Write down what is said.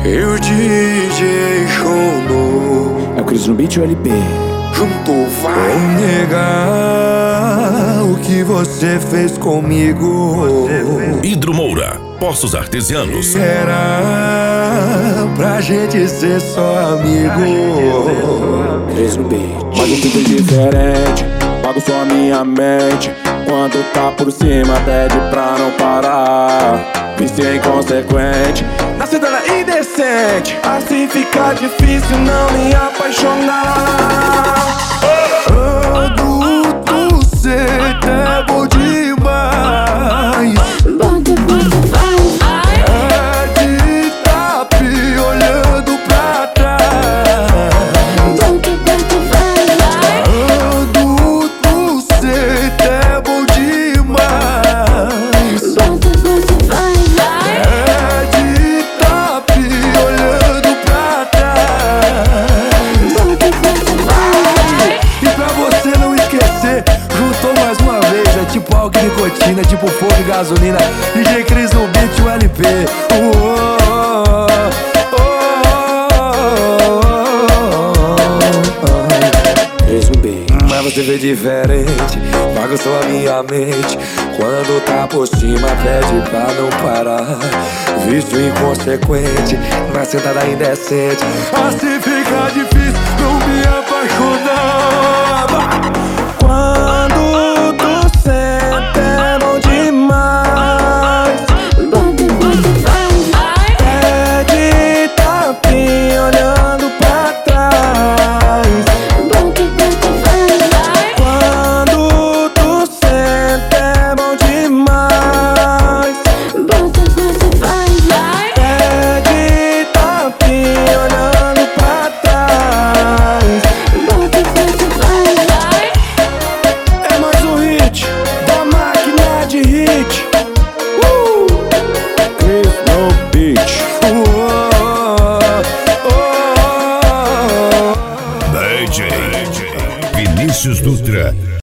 E o DJ Shono É o Cris no beat ou LP? juntou vai negar o que você fez comigo. Hidro Moura, Poços Artesianos. Era pra gente ser só amigo. Cris no beat. Mas eu fico diferente, pago só minha mente. Quando tá por cima pede pra não parar. Vício inconsequente, na cidade indecente. Assim fica difícil não me apaixonar. Adulto, cê é bom demais. É de tapi olhando pra trás. Adulto, cê é bom demais. É de tapi olhando pra trás. E pra você não esquecer, juntou mais uma vez. É tipo álcool e nicotina, tipo fogo e gasolina. DJ Cris no beat, o LP. Cris no beat. Mas você vê diferente, bagunçou a minha mente. Quando tá por cima pede pra não parar. Vício inconsequente, na sentada indecente. Assim fica difícil não me apaixonar. Quando tu senta é bom demais. Pede tapinha olhando pra trás. Quando tu senta é bom demais. Pede tapinha olhando pra trás. É mais um hit da máquina de hit. Cris no beat. DJ Vinícius Dutra.